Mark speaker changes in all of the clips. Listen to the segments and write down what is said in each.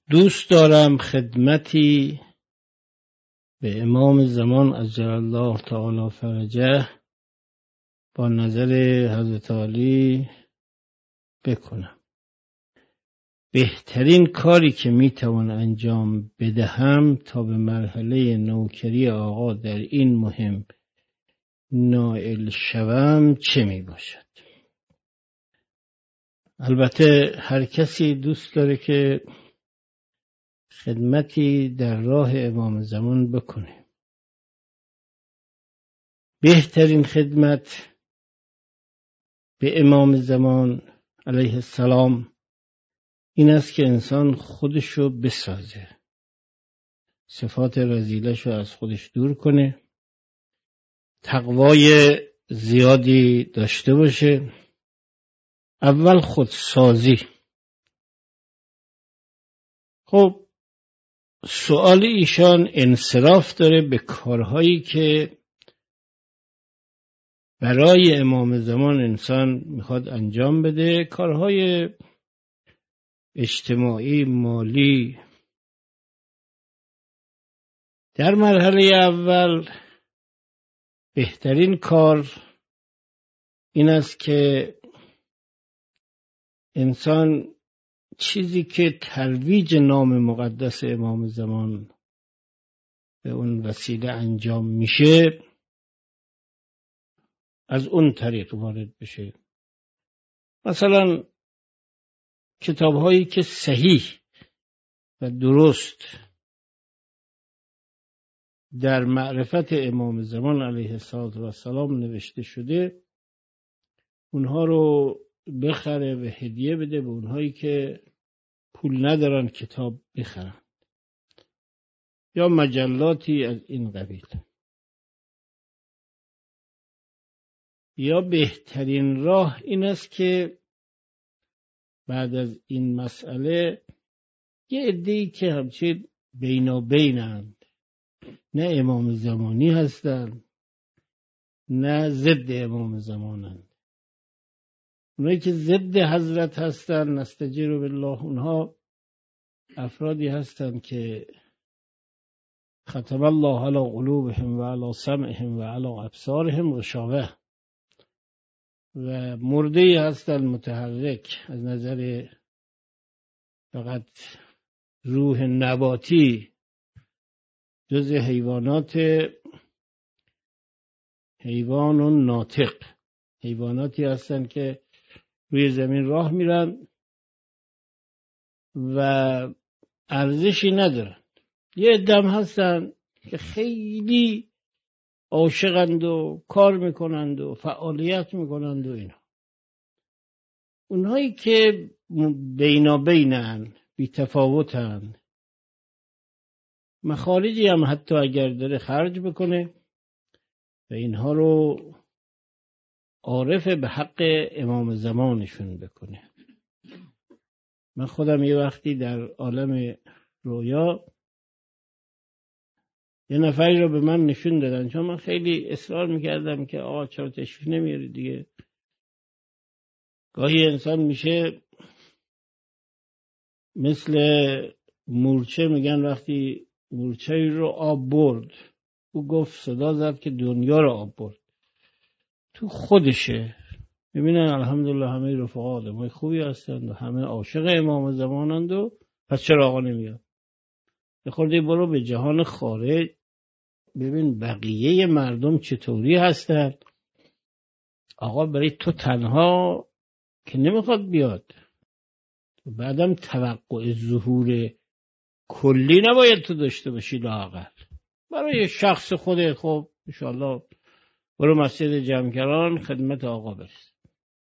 Speaker 1: دوست دارم خدمتی به امام زمان عجل الله تعالی فرجه با نظر حضرت علی بکنم. بهترین کاری که میتوان انجام بدهم تا به مرحله نوکری آقا در این مهم نائل شوم چه می باشد؟ البته هر کسی دوست داره که خدمتی در راه امام زمان بکنه. بهترین خدمت به امام زمان علیه السلام این است که انسان خودشو بسازه، صفات رذیلشو از خودش دور کنه، تقوای زیادی داشته باشه. اول خودسازی. خب سؤال ایشان انصراف داره به کارهایی که برای امام زمان انسان میخواد انجام بده، کارهای اجتماعی، مالی. در مرحله اول بهترین کار این است که انسان چیزی که ترویج نام مقدس امام زمان به اون وسیله انجام میشه از اون طریق وارد بشه. مثلا کتاب‌هایی که صحیح و درست در معرفت امام زمان علیه السلام نوشته شده، اونها رو بخره و هدیه بده به اونهایی که پول ندارن کتاب بخرن، یا مجلاتی از این قبیل. یا بهترین راه این است که بعد از این مسئله یه عده‌ای که همچین بینابینند، نه امام زمانی هستند نه ضد امام زمانند، اونایی که ضد حضرت هستند نستجیر بالله، اونها افرادی هستند که ختم الله علی قلوبهم و علی سمعهم و علی ابصارهم غشاوه، و مرده‌ای هستند متحرک از نظر فقط روح نباتی، جز حیوان ناطق، حیواناتی هستند که روی زمین راه میرن و ارزشی ندارن. یه عده‌ام هستن که خیلی عاشقند و کار میکنند و فعالیت میکنند و اینا. اونهایی که بینابینن، بی تفاوتن، مخارجی هم حتی اگر داره خرج بکنه و اینها رو عارف به حق امام زمانشون بکنه. من خودم یه وقتی در عالم رویا یه نفری رو به من نشون دادن، چون من خیلی اصرار میکردم که آقا چرا تشریف نمیاری دیگه. گاهی انسان میشه مثل مورچه، میگن وقتی مورچه رو آب برد، او گفت صدا زد که دنیا رو آب برد. تو خودشه. ببینن الحمدلله همه رفقا آدمای خوبی هستند و همه عاشق امام زمانند، و پس چرا آقا نمیاد؟ یه خورده برو به جهان خارج ببین بقیه مردم چطوری هستن. آقا برای تو تنها که نمیخواد بیاد. بعدم توقع ظهور کلی نباید تو داشته باشی، لااقل برای شخص خودت. خب انشاءالله برو مسجد جمکران خدمت آقا برس.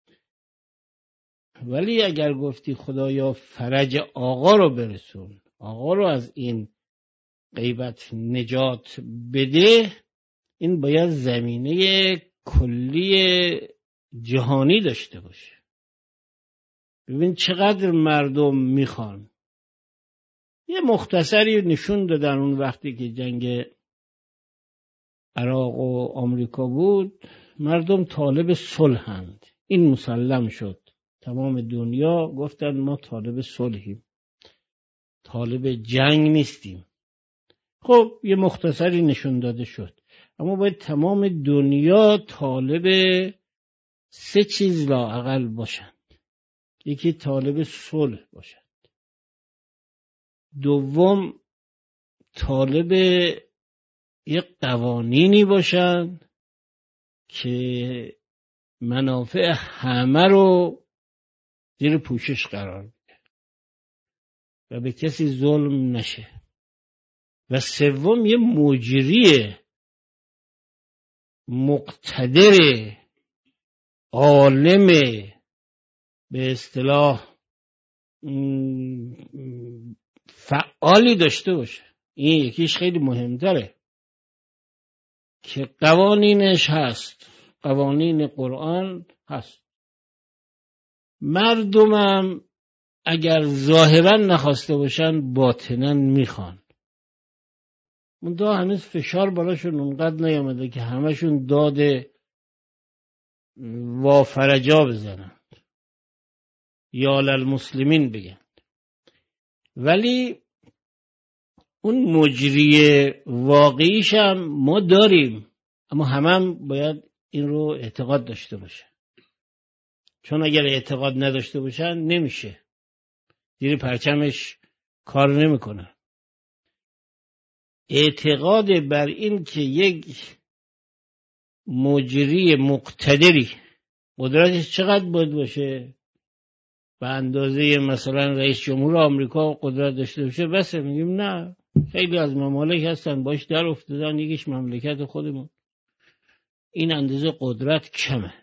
Speaker 1: ولی اگر گفتی خدایا فرج آقا رو برسون، آقا رو از این غیبت نجات بده، این باید زمینه کلی جهانی داشته باشه. ببین چقدر مردم میخوان. یه مختصری نشون دادن اون وقتی که جنگ عراق و آمریکا بود، مردم طالب صلحند. این مسلم شد. تمام دنیا گفتن ما طالب صلحیم. طالب جنگ نیستیم. خب یه مختصری نشون داده شد، اما باید تمام دنیا طالب 3 چیز لااقل باشند. یکی طالب صلح باشند، دوم طالب یک قوانینی باشند که منافع همه رو زیر پوشش قرار بده و به کسی ظلم نشه، و سوم یه مجری مقتدر عالم به اصطلاح فعالی داشته باشه. این یکیش خیلی مهمتره که قوانینش هست، قوانین قرآن هست. مردمم اگر ظاهرا نخواسته باشن باطنا میخوان. منتها هنوز فشار براشون اونقدر نیامده که همشون داد وافرجا بزنن یا للمسلمین بگن، ولی اون مجری واقعیش هم ما داریم، اما هم باید این رو اعتقاد داشته باشه، چون اگر اعتقاد نداشته باشن نمیشه، زیر پرچمش کار نمیکنه. اعتقاد بر این که یک مجری مقتدری قدرتش چقدر باید باشه، به اندازه مثلا رئیس جمهور آمریکا قدرت داشته باشه بس، میگیم نه، خیلی از ممالک هستن باش در افتادن، یکیش مملکت خودمون، این اندازه قدرت کمه.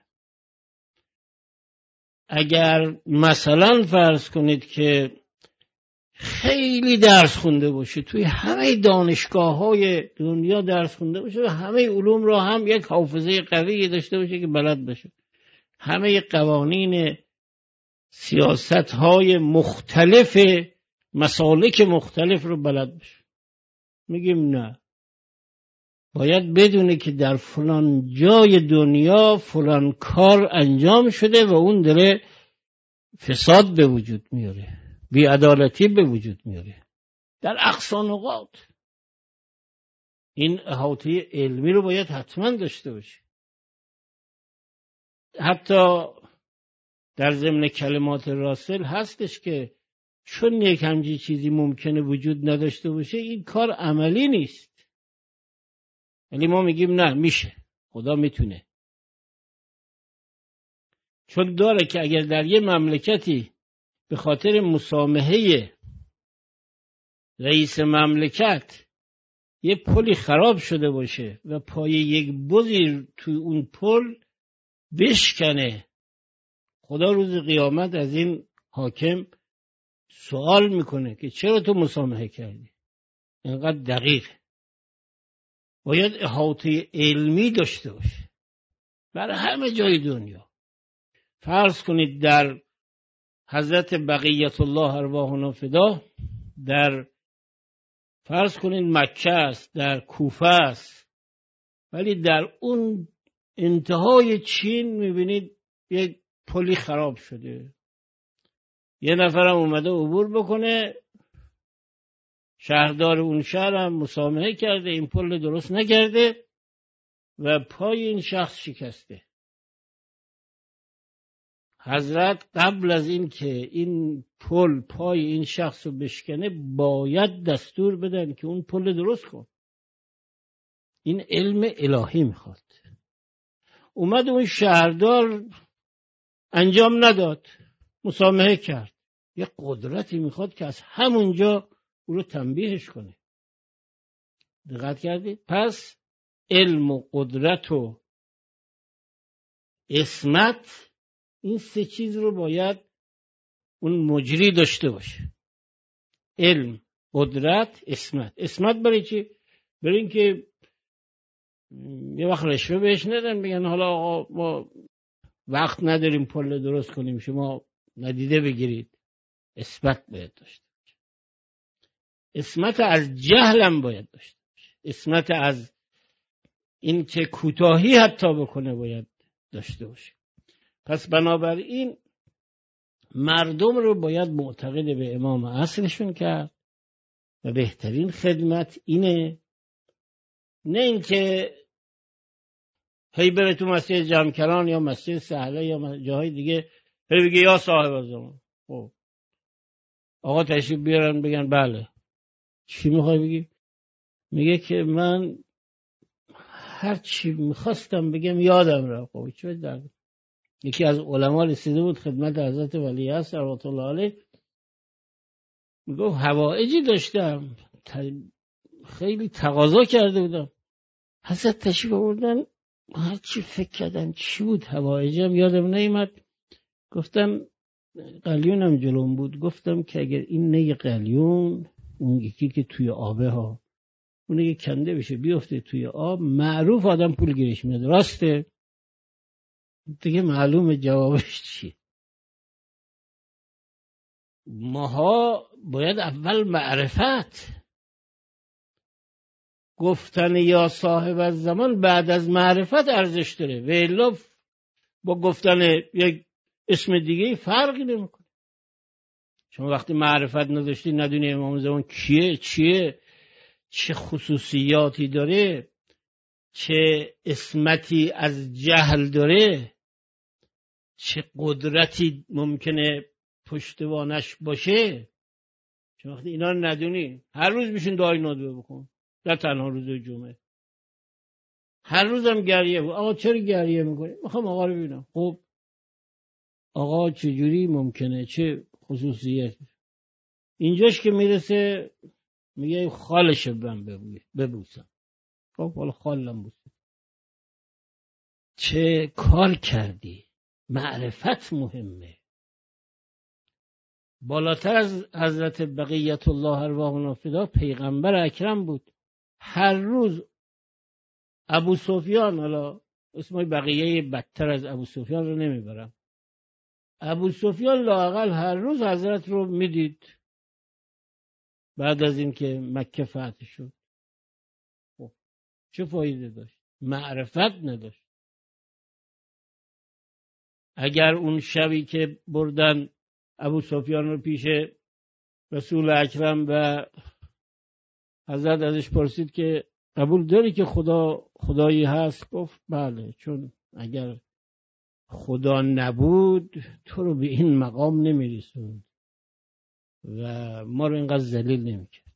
Speaker 1: اگر مثلا فرض کنید که خیلی درس خونده باشه، توی همه دانشگاه‌های دنیا درس خونده باشه و همه علوم را هم یک حافظه قوی داشته باشه که بلد باشه، همه قوانین سیاست‌های مختلف مسالک مختلف رو بلد باشه، میگیم نه، باید بدونه که در فلان جای دنیا فلان کار انجام شده و اون داره فساد به وجود میاره، بی‌عدالتی به وجود میاره در اقصی نقاط. این احاطه علمی رو باید حتما داشته باشه. حتی در ضمن کلمات راسل هستش که چون یک همچین چیزی ممکنه وجود نداشته باشه این کار عملی نیست، ولی ما میگیم نه، میشه، خدا میتونه، چون داره که اگر در یه مملکتی به خاطر مسامحه رئیس مملکت یه پلی خراب شده باشه و پای یک بزی توی اون پل بشکنه، خدا روز قیامت از این حاکم سوال میکنه که چرا تو مسامحه کردی؟ اینقدر دقیق باید احاطه علمی داشته باشه برای همه جای دنیا. فرض کنید در حضرت بقیت الله ارواحنا فدا، در فرض کنید مکه است، در کوفه است، ولی در اون انتهای چین میبینید یک پلی خراب شده، یه نفرم اومده عبور بکنه، شهردار اون شهر هم مسامحه کرده، این پل درست نکرده و پای این شخص شکسته. حضرت قبل از این که این پل پای این شخص رو بشکنه باید دستور بدن که اون پل درست کن. این علم الهی میخواد. اومد اون شهردار انجام نداد، مسامحه کرد. یه قدرتی میخواد که از همونجا او رو تنبیهش کنه. دقت کردید؟ پس علم و قدرت و عصمت، این 3 چیز رو باید اون مجری داشته باشه. علم، قدرت، عصمت. عصمت برای چی؟ برای اینکه یه وقت رشوه بهش ندن، بگن حالا آقا ما وقت نداریم پل درست کنیم، شما ندیده بگیرید. عصمت باید داشته باشه. عصمت از جهلم باید داشته باشه. عصمت از این که کوتاهی حتی بکنه باید داشته باشه. پس بنابراین مردم رو باید معتقد به امام اصلشون کرد و بهترین خدمت اینه، نه اینکه هی بره تو مسجد جمکران یا مسجد سهله یا جاهای دیگه هی بگه یا صاحب زمان. خب آقا تشریف بیارن بگن بله، چی میخوای بگی؟ میگه که من هر چی میخواستم بگم یادم رفت. خب چه در یکی از علما رسیده بود خدمت حضرت ولیعصر رحمت الله علیه، میگه حوائجی داشتم خیلی تقاضا کرده بودم. حضرت تشریف آوردن، هر چی فکر کردن چی بود حوائجم یادم نیامد. گفتم قلیونم جلوم بود، گفتم که اگر این نی قلیون اون یکی که توی آبه ها اون که کنده بشه بیفته توی آب، معروف آدم پول گیرش میاد. راسته؟ دیگه معلومه جوابش چیه. ماها باید اول معرفت گفتن یا صاحب الزمان بعد از معرفت ارزش داره، و الا با گفتن یک اسم دیگه فرقی نمیکنه. شما وقتی معرفت نداشتی، ندونی امام زمان کیه، چیه، چه خصوصیاتی داره، چه اسمتی از جهل داره، چه قدرتی ممکنه پشتوانش باشه، چون وقتی اینا رو ندونی هر روز بشین دعای ندوه بکن، نه تنها روز جمعه، هر روزم گریه بود. آقا چرا گریه میکنی؟ میخوام آقا رو ببینم. خب آقا چجوری ممکنه، چه خصوصیتی؟ اینجاش که میرسه میگه خالش من ببوسم. خب حالا خالم بوسم، چه کار کردی؟ معرفت مهمه. بالاتر از حضرت بقیت الله ارواحنا فدا پیغمبر اکرم بود. هر روز ابو سفیان، حالا اسمای بقیه بدتر از ابو سفیان رو نمیبرم، ابو سفیان لااقل هر روز حضرت رو میدید بعد از اینکه مکه فتح شد. خب چه فایده داشت؟ معرفت نداشت. اگر اون شبی که بردن ابو سفیان رو پیش رسول اکرم و حضرت ازش پرسید که قبول داری که خدایی هست؟ گفت بله، چون اگر خدا نبود تو رو به این مقام نمیرسوند و ما رو اینقدر ذلیل نمیکرد.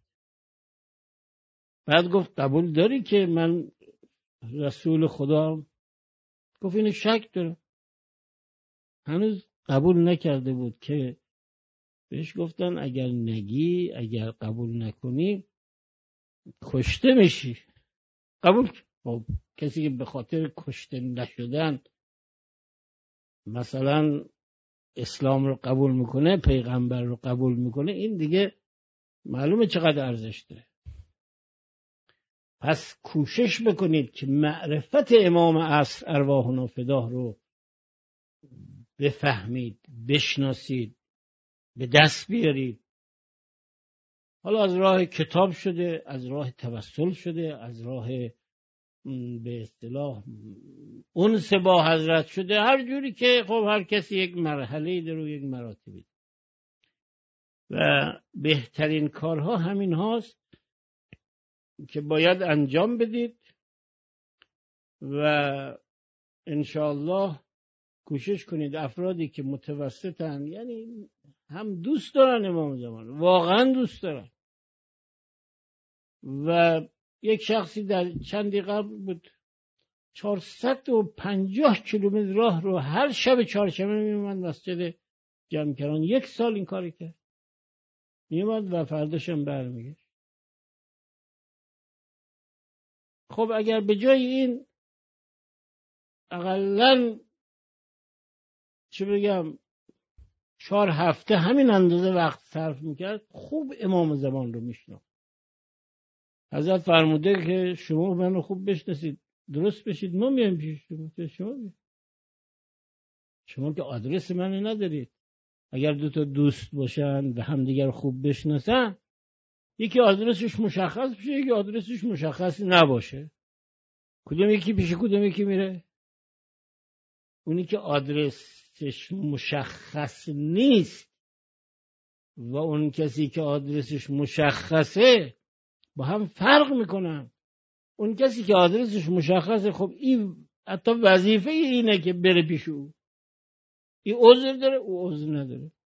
Speaker 1: بعد گفت قبول داری که من رسول خدا؟ گفت اینو شک دارم. هنوز قبول نکرده بود که بهش گفتن اگر نگی، اگر قبول نکنی کشته میشی. قبول. خب کسی که به خاطر کشته نشدن مثلا اسلام رو قبول میکنه، پیغمبر رو قبول میکنه، این دیگه معلومه چقدر ارزش داره. پس کوشش بکنید که معرفت امام عصر ارواحنا فداه رو بفهمید، بشناسید، به دست بیارید. حالا از راه کتاب شده، از راه توسل شده، از راه به اصطلاح انس با حضرت شده، هر جوری که خب هر کسی یک مرحله داره و یک مراتبی، و بهترین کارها همین هاست که باید انجام بدید و انشاءالله کوشش کنید افرادی که متوسطن، یعنی هم دوست دارن امام زمان، واقعا دوست دارن، و یک شخصی در چندی قبل بود 450 کیلومتر راه رو هر شب چهارشنبه میومد مسجد جمکران. 1 سال این کاری کرد، میومد و فرداشم برمیگشت. خب اگر به جای این اقلن چه بگم 4 هفته همین اندازه وقت صرف میکرد، خوب امام زمان رو میشناخت. حضرت فرموده که شما منو خوب بشناسید، درست بشید، ما میایم پیش شما. شما که آدرس منو ندارید. اگر 2 دوست باشن و همدیگر خوب بشناسن، یکی آدرسش مشخص بشه، یکی آدرسش مشخص نباشه. کدوم یکی پیش کدوم یکی میره؟ اونی که آدرسش مشخص نیست و اون کسی که آدرسش مشخصه با هم فرق میکنن. اون کسی که آدرسش مشخصه خب این حتی وظیفه اینه که بره پیش او. این عذر داره او عذر نداره.